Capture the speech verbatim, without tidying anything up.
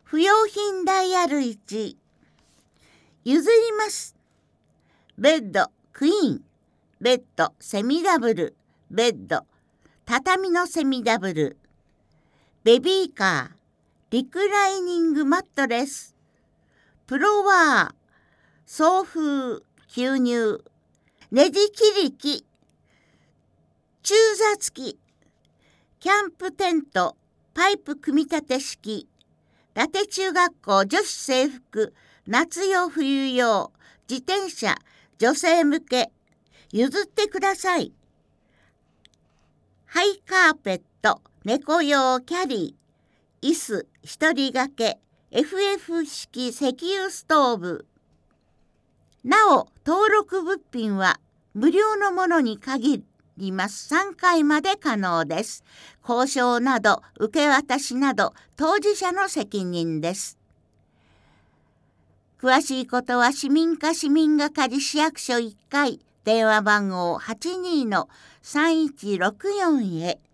不用品ダイヤルいち、譲ります。ベッドクイーン、ベッドセミダブル、ベッド畳のセミダブル、ベビーカー、リクライニングマットレス、プロワー、送風、吸入、ネジ切り機、中座付き、キャンプテント、パイプ組み立て式、伊達中学校女子制服、夏用冬用、自転車、女性向け、譲ってください。ハイカーペット、猫用キャリー、椅子、一人掛け、エフエフ 式石油ストーブ。なお、登録物品は無料のものに限ります。さんかいまで可能です。交渉など受け渡しなど当事者の責任です。詳しいことは市民課市民係市役所いっかい、電話番号 はちにーのさんいちろくよん へ。